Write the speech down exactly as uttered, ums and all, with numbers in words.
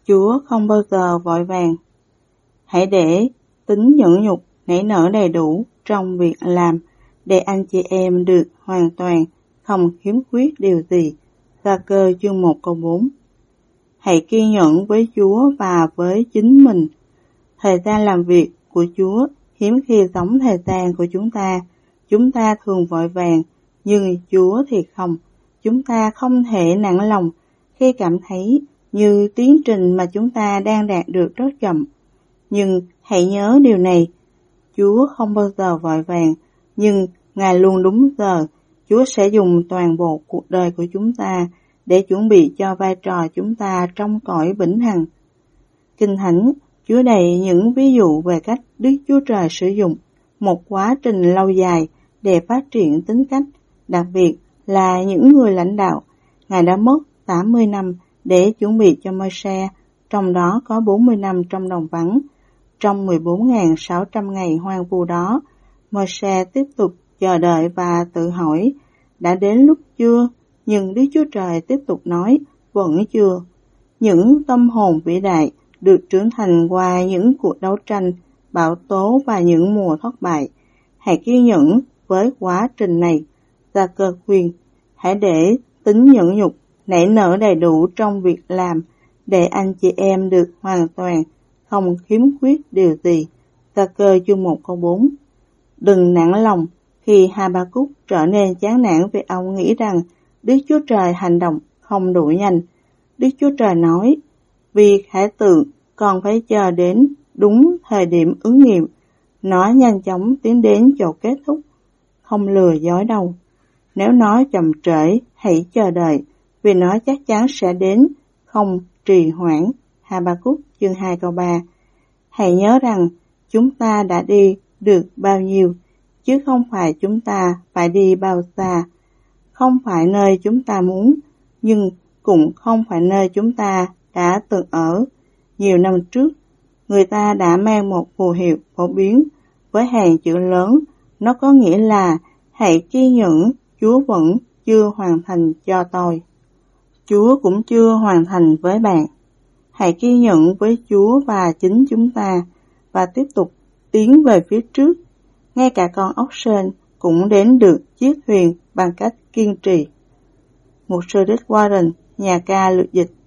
Chúa không bao giờ vội vàng. Hãy để tính nhẫn nhục nảy nở đầy đủ trong việc làm, để anh chị em được hoàn toàn, không khiếm khuyết điều gì. Gia-cơ chương một câu bốn. Hãy kiên nhẫn với Chúa và với chính mình. Thời gian làm việc của Chúa hiếm khi giống thời gian của chúng ta. Chúng ta thường vội vàng, nhưng Chúa thì không. Chúng ta không thể nản lòng khi cảm thấy như tiến trình mà chúng ta đang đạt được rất chậm. Nhưng hãy nhớ điều này, Chúa không bao giờ vội vàng, nhưng Ngài luôn đúng giờ. Chúa sẽ dùng toàn bộ cuộc đời của chúng ta để chuẩn bị cho vai trò chúng ta trong cõi vĩnh hằng. Kinh Thánh chứa đầy những ví dụ về cách Đức Chúa Trời sử dụng một quá trình lâu dài để phát triển tính cách, đặc biệt là những người lãnh đạo. Ngài đã mất tám mươi năm để chuẩn bị cho Môi-se, trong đó có bốn mươi năm trong đồng vắng. Trong mười bốn nghìn sáu trăm ngày hoang vu đó, Môi-se tiếp tục chờ đợi và tự hỏi, đã đến lúc chưa? Nhưng Đức Chúa Trời tiếp tục nói, vẫn chưa. Những tâm hồn vĩ đại được trưởng thành qua những cuộc đấu tranh, bão tố và những mùa thất bại. Hãy kiên nhẫn với quá trình này. Gia-cơ khuyên, hãy để tính nhẫn nhục nảy nở đầy đủ trong việc làm, để anh chị em được hoàn toàn, không khiếm khuyết điều gì. Gia-cơ chương một câu bốn. Đừng nản lòng khi Ha-ba-cúc trở nên chán nản vì ông nghĩ rằng Đức Chúa Trời hành động không đủ nhanh. Đức Chúa Trời nói, vì khải tượng còn phải chờ đến đúng thời điểm ứng nghiệm, nó nhanh chóng tiến đến chỗ kết thúc, không lừa dối đâu. Nếu nó chậm trễ, hãy chờ đợi, vì nó chắc chắn sẽ đến, không trì hoãn. Ha-ba-cúc chương hai câu ba. Hãy nhớ rằng chúng ta đã đi được bao nhiêu, chứ không phải chúng ta phải đi bao xa. Không phải nơi chúng ta muốn, nhưng cũng không phải nơi chúng ta đã từng ở. Nhiều năm trước, người ta đã mang một phù hiệu phổ biến với hàng chữ lớn. Nó có nghĩa là hãy kiên nhẫn, Chúa vẫn chưa hoàn thành cho tôi. Chúa cũng chưa hoàn thành với bạn. Hãy kiên nhẫn với Chúa và chính chúng ta, và tiếp tục tiến về phía trước. Ngay cả con ốc sên cũng đến được chiếc thuyền bằng cách kiên trì. Mục sư Rick Warren, nhà ca lược dịch.